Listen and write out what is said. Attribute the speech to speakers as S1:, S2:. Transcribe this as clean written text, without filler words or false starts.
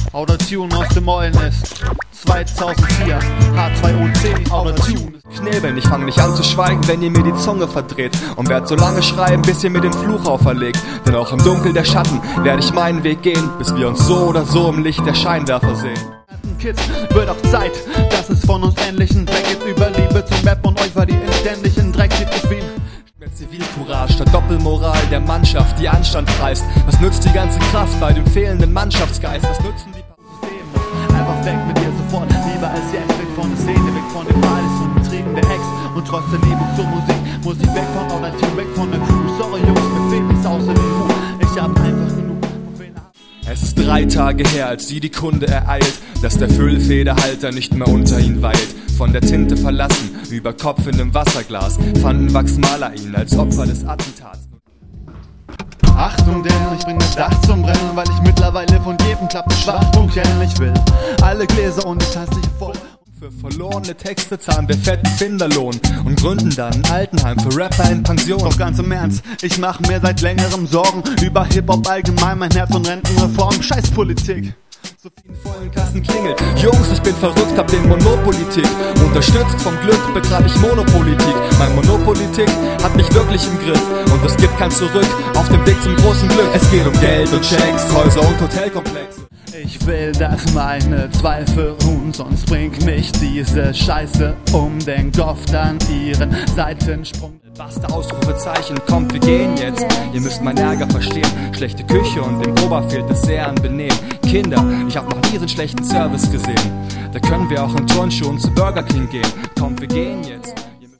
S1: Autotune aus dem Eulen ist 2004, H2OC, Autotune.
S2: Knebeln, ich fang nicht an zu schweigen, wenn ihr mir die Zunge verdreht und werd so lange schreiben, bis ihr mir den Fluch auferlegt. Denn auch im Dunkel der Schatten werde ich meinen Weg gehen, bis wir uns so oder so im Licht der Scheinwerfer sehen.
S1: Kids, wird auch Zeit, dass es von uns endlich einen Dreck gibt. Über Liebe zum Rap und euch, weil die in ständigen Dreck sieht es wie
S2: Mit Zivilcourage statt Doppelmoral der Mannschaft, die Anstand preist. Was nützt die ganze Kraft bei dem fehlenden Mannschaftsgeist? Was nützen die
S1: einfach weg mit dir sofort, lieber als Jens, weg von der Szene, weg von den Partys, von den Trägen der Ex und trotz der Liebe zur Musik, muss ich weg von Autotune, weg von der Crew. Sorry Jungs, mir fehlt nichts außer dem Mut, ich hab einfach genug.
S2: Es ist 3 Tage her, als sie die Kunde ereilt, dass der Füllfederhalter nicht mehr unter ihn weilt. Von der Tinte verlassen, über Kopf in einem Wasserglas, fanden Wachsmaler ihn als Opfer des Attentats.
S1: Achtung, denn ich bring das Dach zum Brennen, weil ich mittlerweile von jedem Klappen Schwachpunkt kennen. Ich will alle Gläser und die Tasse hier voll.
S2: Für verlorene Texte zahlen wir fetten Finderlohn und gründen dann ein Altenheim für Rapper in Pension.
S1: Doch ganz im Ernst, ich mach mir seit längerem Sorgen über Hip-Hop allgemein, mein Herz und Rentenreform, scheiß Politik.
S2: So vielen vollen Kassen klingelt. Jungs, ich bin verrückt, hab den Monopolitik. Unterstützt vom Glück betreib ich Monopolitik. Mein Monopolitik hat mich wirklich im Griff und es gibt kein Zurück auf dem Weg zum großen Glück. Es geht um Geld und Checks, Häuser und Hotelkomplexe.
S1: Ich will, dass meine Zweifel ruhen, sonst bringt mich diese Scheiße um. Denkt oft an ihren Seitensprung.
S2: Basta, Ausrufezeichen, kommt, wir gehen jetzt. Ihr müsst meinen Ärger verstehen. Schlechte Küche und dem Ober fehlt es sehr an Benehmen. Kinder, ich hab noch nie so einen schlechten Service gesehen. Da können wir auch in Turnschuhen zu Burger King gehen. Kommt, wir gehen jetzt.